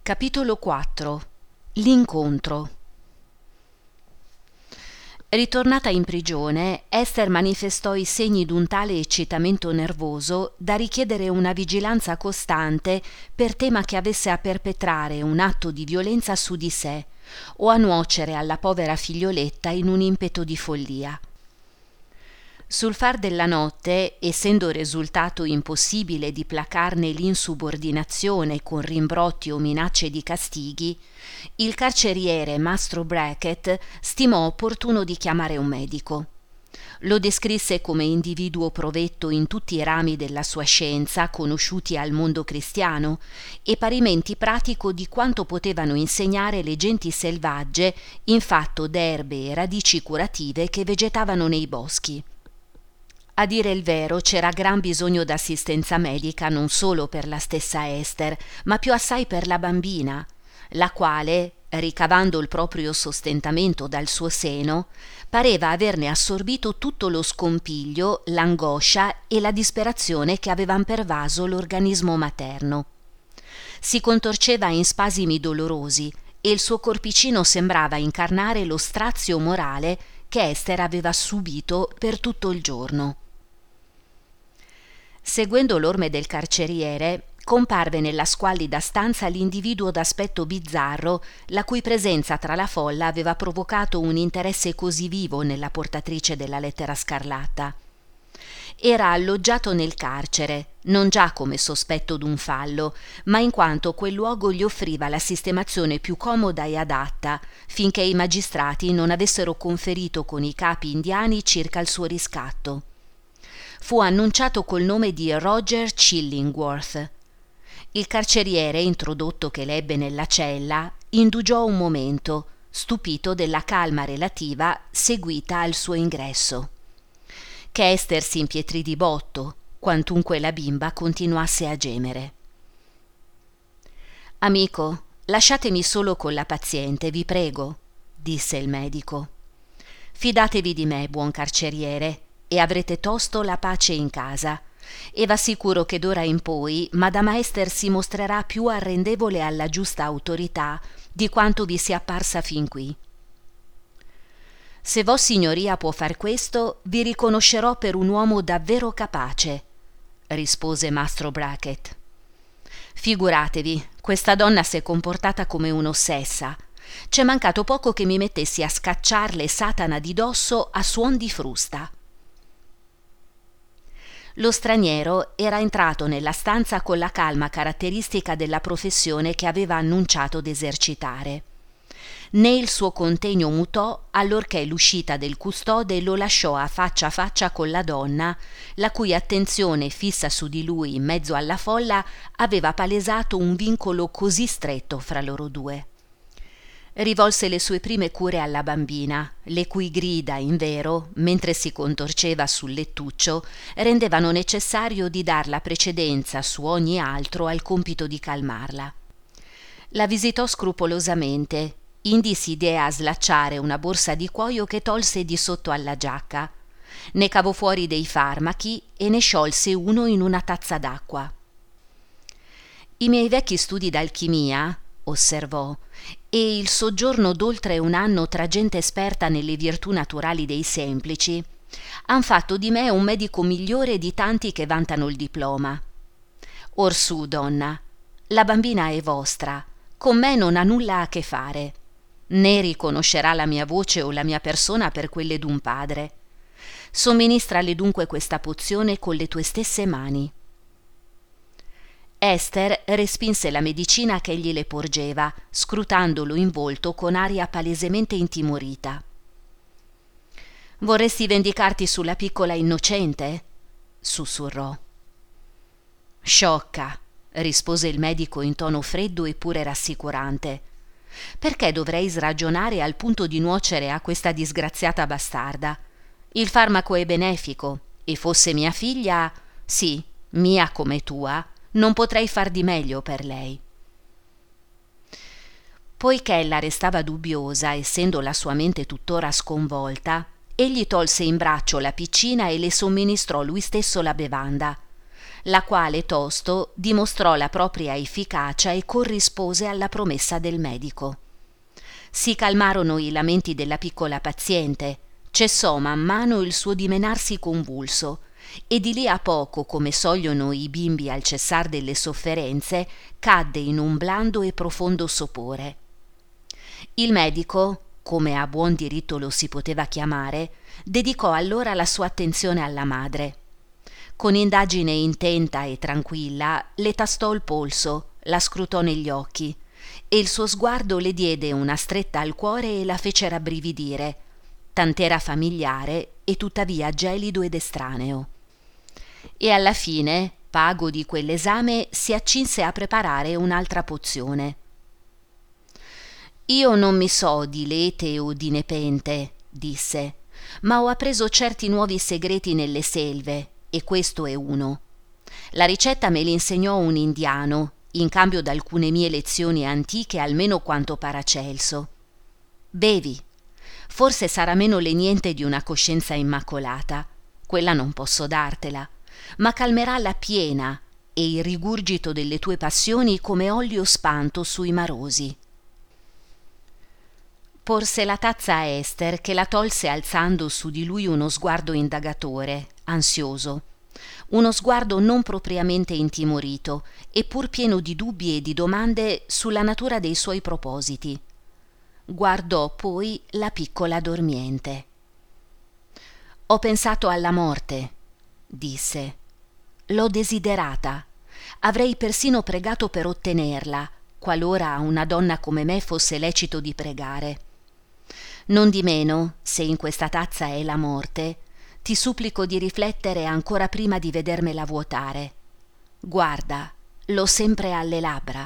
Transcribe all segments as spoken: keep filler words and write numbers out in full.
Capitolo quattro. L'incontro. Ritornata in prigione, Esther manifestò i segni d'un tale eccitamento nervoso da richiedere una vigilanza costante per tema che avesse a perpetrare un atto di violenza su di sé o a nuocere alla povera figlioletta in un impeto di follia. Sul far della notte, essendo risultato impossibile di placarne l'insubordinazione con rimbrotti o minacce di castighi, il carceriere Mastro Brackett stimò opportuno di chiamare un medico. Lo descrisse come individuo provetto in tutti i rami della sua scienza conosciuti al mondo cristiano e parimenti pratico di quanto potevano insegnare le genti selvagge in fatto d'erbe e radici curative che vegetavano nei boschi. A dire il vero, c'era gran bisogno d'assistenza medica non solo per la stessa Esther, ma più assai per la bambina, la quale, ricavando il proprio sostentamento dal suo seno, pareva averne assorbito tutto lo scompiglio, l'angoscia e la disperazione che avevan pervaso l'organismo materno. Si contorceva in spasimi dolorosi e il suo corpicino sembrava incarnare lo strazio morale che Esther aveva subito per tutto il giorno. Seguendo l'orme del carceriere, comparve nella squallida stanza l'individuo d'aspetto bizzarro, la cui presenza tra la folla aveva provocato un interesse così vivo nella portatrice della lettera scarlatta. Era alloggiato nel carcere, non già come sospetto d'un fallo, ma in quanto quel luogo gli offriva la sistemazione più comoda e adatta, finché i magistrati non avessero conferito con i capi indiani circa il suo riscatto. Fu annunciato col nome di Roger Chillingworth. Il carceriere, introdotto che l'ebbe nella cella, indugiò un momento, stupito della calma relativa seguita al suo ingresso. Che Esther si impietrì di botto, quantunque la bimba continuasse a gemere. «Amico, lasciatemi solo con la paziente, vi prego», disse il medico. «Fidatevi di me, buon carceriere, e avrete tosto la pace in casa, e v'assicuro che d'ora in poi Madama Esther si mostrerà più arrendevole alla giusta autorità di quanto vi sia apparsa fin qui. Se Vossignoria può far questo, vi riconoscerò per un uomo davvero capace», rispose Mastro Brackett. «Figuratevi, questa donna s'è comportata come un'ossessa. C'è mancato poco che mi mettessi a scacciarle Satana di dosso a suon di frusta». Lo straniero era entrato nella stanza con la calma caratteristica della professione che aveva annunciato d'esercitare. Né il suo contegno mutò allorché l'uscita del custode lo lasciò a faccia a faccia con la donna, la cui attenzione fissa su di lui in mezzo alla folla aveva palesato un vincolo così stretto fra loro due. Rivolse le sue prime cure alla bambina, le cui grida, invero, mentre si contorceva sul lettuccio, rendevano necessario di dar la precedenza su ogni altro al compito di calmarla. La visitò scrupolosamente, indi si diè a slacciare una borsa di cuoio che tolse di sotto alla giacca. Ne cavò fuori dei farmaci e ne sciolse uno in una tazza d'acqua. «I miei vecchi studi d'alchimia», osservò, «e il soggiorno d'oltre un anno tra gente esperta nelle virtù naturali dei semplici han fatto di me un medico migliore di tanti che vantano il diploma. Orsù, donna, la bambina è vostra, con me non ha nulla a che fare, né riconoscerà la mia voce o la mia persona per quelle d'un padre. Somministrale dunque questa pozione con le tue stesse mani». Esther respinse la medicina che egli le porgeva, scrutandolo in volto con aria palesemente intimorita. «Vorresti vendicarti sulla piccola innocente?» sussurrò. «Sciocca», rispose il medico in tono freddo eppure rassicurante. «Perché dovrei sragionare al punto di nuocere a questa disgraziata bastarda? Il farmaco è benefico, e fosse mia figlia, sì, mia come tua, non potrei far di meglio per lei». Poiché ella restava dubbiosa, essendo la sua mente tuttora sconvolta, egli tolse in braccio la piccina e le somministrò lui stesso la bevanda. la quale tosto dimostrò la propria efficacia e corrispose alla promessa del medico. Si calmarono i lamenti della piccola paziente, cessò man mano il suo dimenarsi convulso e di lì a poco, come sogliono i bimbi al cessar delle sofferenze, cadde in un blando e profondo sopore. Il medico, come a buon diritto lo si poteva chiamare, dedicò allora la sua attenzione alla madre. Con indagine intenta e tranquilla le tastò il polso, la scrutò negli occhi e il suo sguardo le diede una stretta al cuore e la fece rabbrividire, tant'era familiare e tuttavia gelido ed estraneo. E alla fine, pago di quell'esame, si accinse a preparare un'altra pozione. «Io non mi so di lete o di nepente», disse, «ma ho appreso certi nuovi segreti nelle selve, e questo è uno. La ricetta me l'insegnò un indiano, in cambio d'alcune mie lezioni antiche almeno quanto Paracelso. Bevi. Forse sarà meno leniente di una coscienza immacolata, quella non posso dartela, ma calmerà la piena e il rigurgito delle tue passioni come olio spanto sui marosi». Porse la tazza a Ester, che la tolse alzando su di lui uno sguardo indagatore, ansioso, uno sguardo non propriamente intimorito, eppur pieno di dubbi e di domande sulla natura dei suoi propositi. Guardò poi la piccola dormiente. «Ho pensato alla morte», disse. «L'ho desiderata. Avrei persino pregato per ottenerla, qualora a una donna come me fosse lecito di pregare. Non di meno, se in questa tazza è la morte, ti supplico di riflettere ancora prima di vedermela vuotare. Guarda, l'ho sempre alle labbra».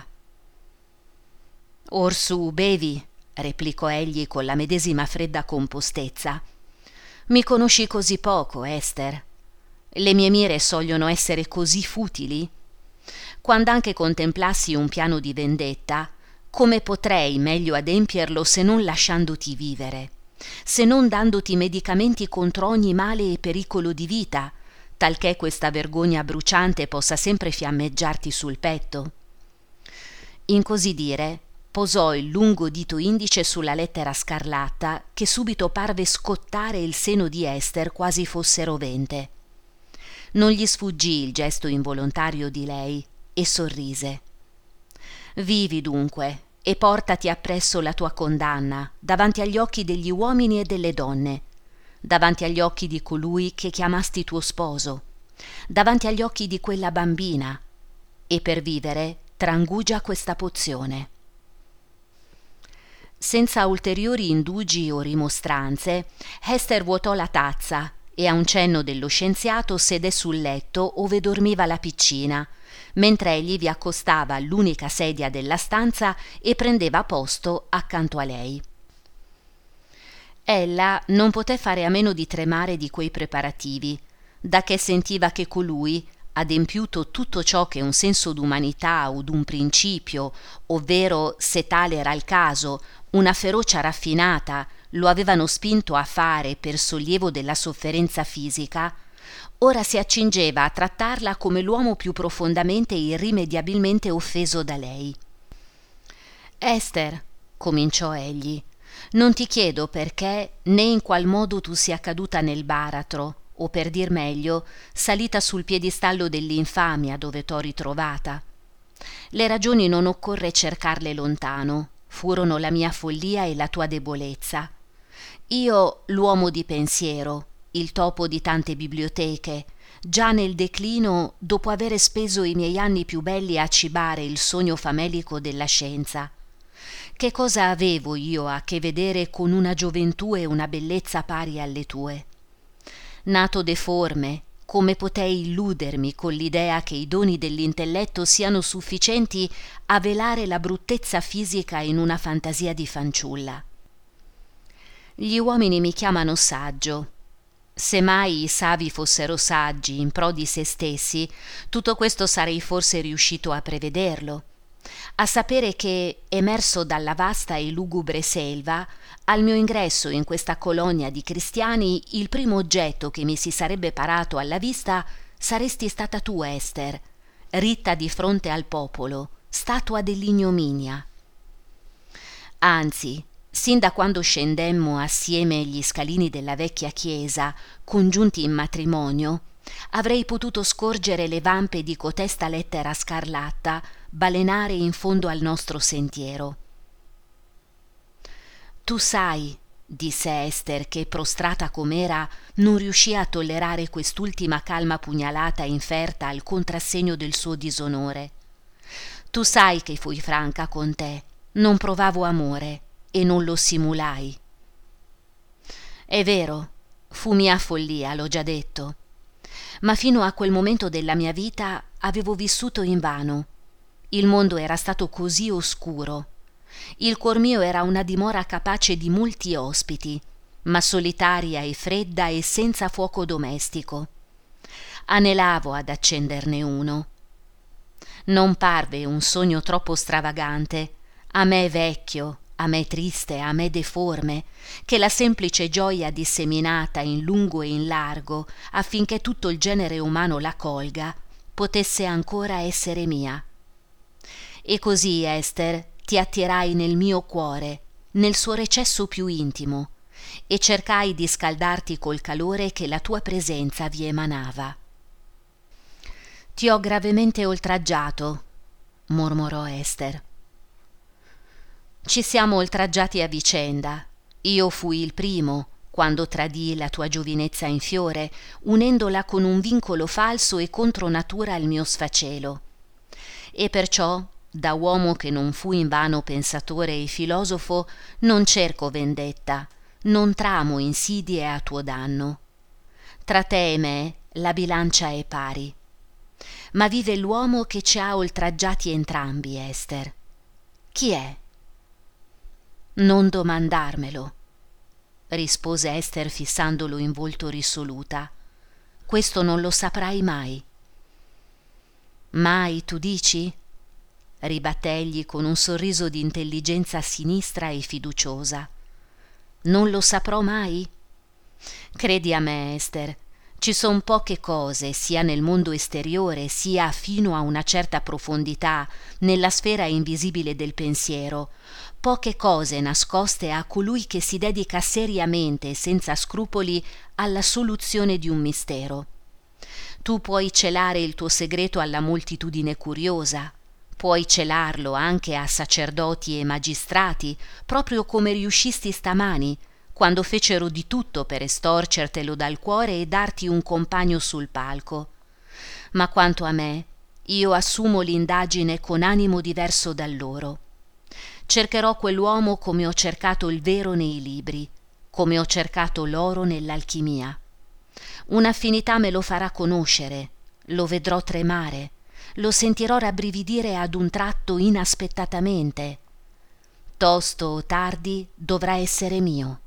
«Orsù, bevi», replicò egli con la medesima fredda compostezza. «Mi conosci così poco, Ester. Le mie mire sogliono essere così futili? Quand'anche contemplassi un piano di vendetta, come potrei meglio adempierlo se non lasciandoti vivere, se non dandoti medicamenti contro ogni male e pericolo di vita, talché questa vergogna bruciante possa sempre fiammeggiarti sul petto?» In così dire, posò il lungo dito indice sulla lettera scarlatta che subito parve scottare il seno di Ester quasi fosse rovente. Non gli sfuggì il gesto involontario di lei e sorrise. «Vivi dunque e portati appresso la tua condanna davanti agli occhi degli uomini e delle donne, davanti agli occhi di colui che chiamasti tuo sposo, davanti agli occhi di quella bambina, e per vivere trangugia questa pozione». Senza ulteriori indugi o rimostranze, Ester vuotò la tazza e a un cenno dello scienziato sedé sul letto ove dormiva la piccina, mentre egli vi accostava l'unica sedia della stanza e prendeva posto accanto a lei. Ella non poté fare a meno di tremare di quei preparativi, da che sentiva che colui, adempiuto tutto ciò che un senso d'umanità o d'un principio, ovvero, se tale era il caso, una ferocia raffinata, lo avevano spinto a fare per sollievo della sofferenza fisica, ora si accingeva a trattarla come l'uomo più profondamente e irrimediabilmente offeso da lei. «Ester», cominciò egli, «non ti chiedo perché né in qual modo tu sia caduta nel baratro, o per dir meglio, salita sul piedistallo dell'infamia dove t'ho ritrovata. Le ragioni non occorre cercarle lontano, furono la mia follia e la tua debolezza. Io, l'uomo di pensiero, il topo di tante biblioteche, già nel declino, dopo avere speso i miei anni più belli a cibare il sogno famelico della scienza. Che cosa avevo io a che vedere con una gioventù e una bellezza pari alle tue? Nato deforme, come potei illudermi con l'idea che i doni dell'intelletto siano sufficienti a velare la bruttezza fisica in una fantasia di fanciulla? Gli uomini mi chiamano saggio. Se mai i savi fossero saggi in pro di se stessi, tutto questo sarei forse riuscito a prevederlo, a sapere che, emerso dalla vasta e lugubre selva, al mio ingresso in questa colonia di cristiani, il primo oggetto che mi si sarebbe parato alla vista saresti stata tu, Ester, ritta di fronte al popolo, statua dell'ignominia. Anzi, sin da quando scendemmo assieme gli scalini della vecchia chiesa, congiunti in matrimonio, avrei potuto scorgere le vampe di cotesta lettera scarlatta balenare in fondo al nostro sentiero. Tu sai, disse Ester, che prostrata com'era non riuscì a tollerare quest'ultima calma pugnalata inferta al contrassegno del suo disonore. Tu sai che fui franca con te, non provavo amore e non lo simulai. È vero, fu mia follia, l'ho già detto, ma fino a quel momento della mia vita avevo vissuto invano. Il mondo era stato così oscuro. Il cuor mio era una dimora capace di molti ospiti, ma solitaria e fredda e senza fuoco domestico. Anelavo ad accenderne uno. Non parve un sogno troppo stravagante, a me vecchio, a me triste, a me deforme, che la semplice gioia disseminata in lungo e in largo, affinché tutto il genere umano la colga, potesse ancora essere mia. E così, Ester, ti attirai nel mio cuore, nel suo recesso più intimo, e cercai di scaldarti col calore che la tua presenza vi emanava. Ti ho gravemente oltraggiato, mormorò Ester. Ci siamo oltraggiati a vicenda. Io fui il primo, quando tradii la tua giovinezza in fiore, unendola con un vincolo falso e contro natura al mio sfacelo. E perciò, da uomo che non fu invano pensatore e filosofo, non cerco vendetta, non tramo insidie a tuo danno. Tra te e me la bilancia è pari. Ma vive l'uomo che ci ha oltraggiati entrambi, Ester. Chi è? Non domandarmelo, rispose Ester fissandolo in volto risoluta. Questo non lo saprai mai. Mai, tu dici? Ribattegli con un sorriso di intelligenza sinistra e fiduciosa. Non lo saprò mai? Credi a me, Ester, ci son poche cose, sia nel mondo esteriore, sia fino a una certa profondità, nella sfera invisibile del pensiero, poche cose nascoste a colui che si dedica seriamente e senza scrupoli alla soluzione di un mistero. Tu puoi celare il tuo segreto alla moltitudine curiosa, puoi celarlo anche a sacerdoti e magistrati, proprio come riuscisti stamani, quando fecero di tutto per estorcertelo dal cuore e darti un compagno sul palco. Ma quanto a me, io assumo l'indagine con animo diverso da loro. Cercherò quell'uomo come ho cercato il vero nei libri, come ho cercato l'oro nell'alchimia. Un'affinità me lo farà conoscere, lo vedrò tremare, lo sentirò rabbrividire ad un tratto inaspettatamente. Tosto o tardi dovrà essere mio.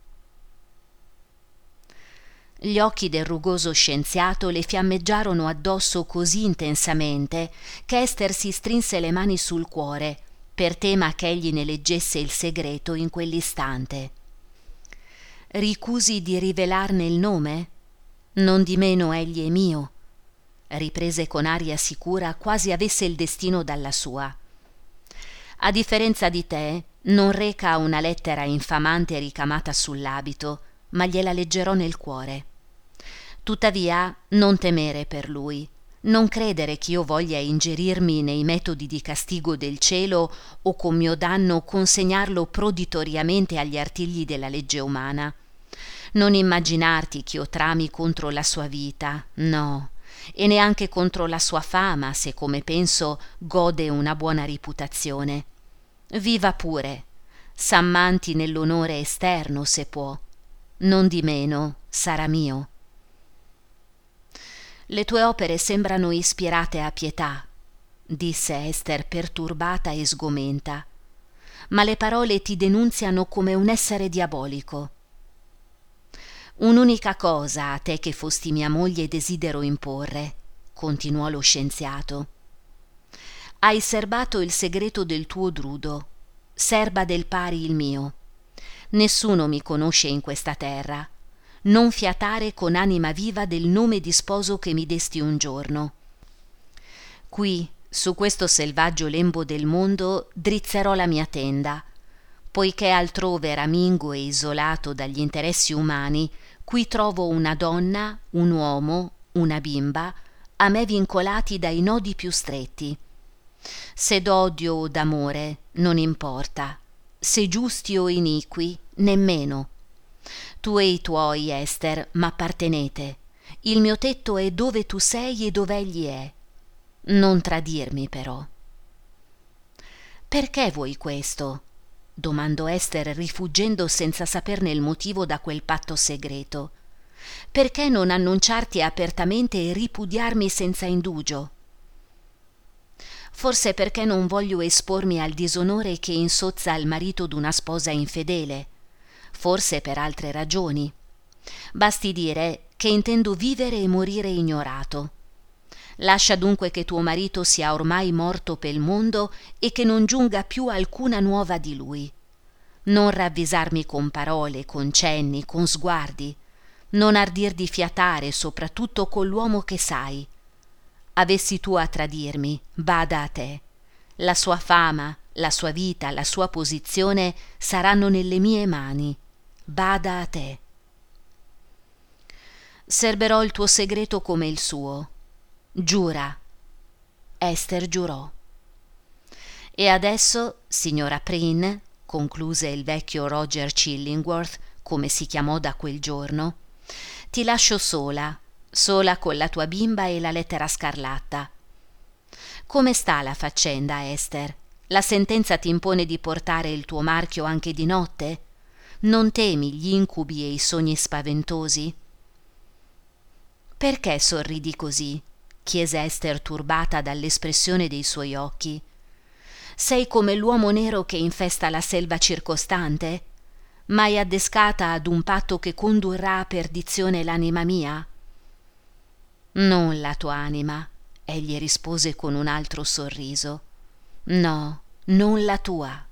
Gli occhi del rugoso scienziato le fiammeggiarono addosso così intensamente che Ester si strinse le mani sul cuore, per tema ch'egli ne leggesse il segreto in quell'istante. Ricusi di rivelarne il nome? Non di meno egli è mio, riprese con aria sicura, quasi avesse il destino dalla sua. A differenza di te, non reca una lettera infamante ricamata sull'abito, ma gliela leggerò nel cuore. Tuttavia, non temere per lui, non credere ch'io voglia ingerirmi nei metodi di castigo del cielo o con mio danno consegnarlo proditoriamente agli artigli della legge umana. Non immaginarti ch'io trami contro la sua vita, no, e neanche contro la sua fama, se come penso gode una buona reputazione. Viva pure, s'ammanti nell'onore esterno se può, non di meno sarà mio. Le tue opere sembrano ispirate a pietà, disse Ester perturbata e sgomenta, ma le parole ti denunziano come un essere diabolico. Un'unica cosa a te che fosti mia moglie desidero imporre, continuò lo scienziato. Hai serbato il segreto del tuo drudo, serba del pari il mio. Nessuno mi conosce in questa terra. non fiatare con anima viva del nome di sposo che mi desti un giorno. Qui, su questo selvaggio lembo del mondo, drizzerò la mia tenda, poiché altrove ramingo e isolato dagli interessi umani, qui trovo una donna, un uomo, una bimba, a me vincolati dai nodi più stretti. Se d'odio o d'amore, non importa, se giusti o iniqui, nemmeno. Tu e i tuoi, Ester, m'appartenete. Il mio tetto è dove tu sei e dove egli è. Non tradirmi, però. Perché vuoi questo? Domandò Ester, rifuggendo senza saperne il motivo da quel patto segreto. Perché non annunciarti apertamente e ripudiarmi senza indugio? Forse perché non voglio espormi al disonore che insozza il marito d'una sposa infedele. Forse per altre ragioni. Basti dire che intendo vivere e morire ignorato. Lascia dunque che tuo marito sia ormai morto pel mondo e che non giunga più alcuna nuova di lui. Non ravvisarmi con parole, con cenni, con sguardi. Non ardir di fiatare, soprattutto con l'uomo che sai. Avessi tu a tradirmi, bada a te. La sua fama, la sua vita, la sua posizione saranno nelle mie mani. Bada a te. Serberò il tuo segreto come il suo. Giura. Ester giurò. E adesso, signora Prynne, concluse il vecchio Roger Chillingworth, come si chiamò da quel giorno, ti lascio sola, sola con la tua bimba e la lettera scarlatta. Come sta la faccenda, Ester? La sentenza ti impone di portare il tuo marchio anche di notte? Non temi gli incubi e i sogni spaventosi? Perché sorridi così? Chiese Ester, turbata dall'espressione dei suoi occhi. Sei come l'uomo nero che infesta la selva circostante? Mai addescata ad un patto che condurrà a perdizione l'anima mia? Non la tua anima, egli rispose con un altro sorriso. No, non la tua.